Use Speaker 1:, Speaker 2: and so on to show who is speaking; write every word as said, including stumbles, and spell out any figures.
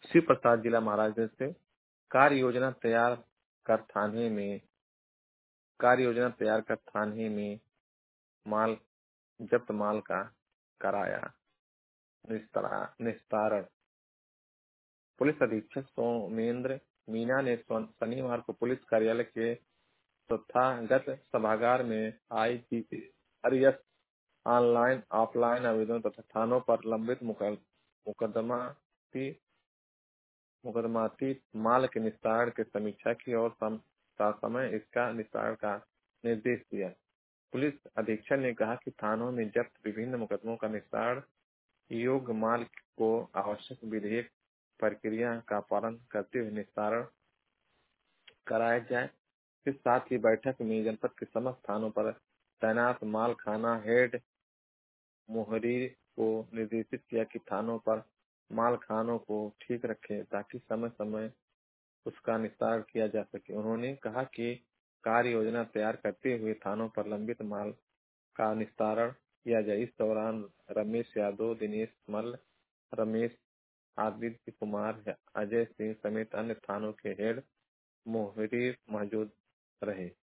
Speaker 1: शिव प्रसाद जिला महाराजगंज से कार्य योजना तैयार कर थाने में कार्य योजना तैयार कर थाने में माल जब्त माल का कराया निस्तारा- निस्तारण। पुलिस अधीक्षक सोमेंद्र मीना ने शनिवार को पुलिस कार्यालय के तथागत सभागार में आईपीआरएस ऑनलाइन ऑफलाइन आवेदन तथा थानों पर लंबित मुकदमाती मुकदमाती माल के निस्तारण की समीक्षा की और समय इसका निस्तारण का निर्देश दिया। पुलिस अधीक्षक ने कहा कि थानों में जब्त विभिन्न मुकदमों का निस्तारण योग्य माल को आवश्यक विधिक प्रक्रिया का पालन करते हुए निस्तारण कराया जाए। इस साथ ही बैठक में जनपद के समस्त थानों पर तैनात माल खाना हेड मुहर्री को निर्देशित किया कि थानों पर माल खानों को ठीक रखें ताकि समय समय उसका निस्तारण किया जा सके। उन्होंने कहा कि कार्य योजना तैयार करते हुए थानों पर लंबित माल का निस्तारण किया जाए। इस दौरान रमेश यादव, दिनेश मल्ल, रमेश आदित्य कुमार, अजय सिंह समेत अन्य थानों के हेड मुहर्री मौजूद रहे।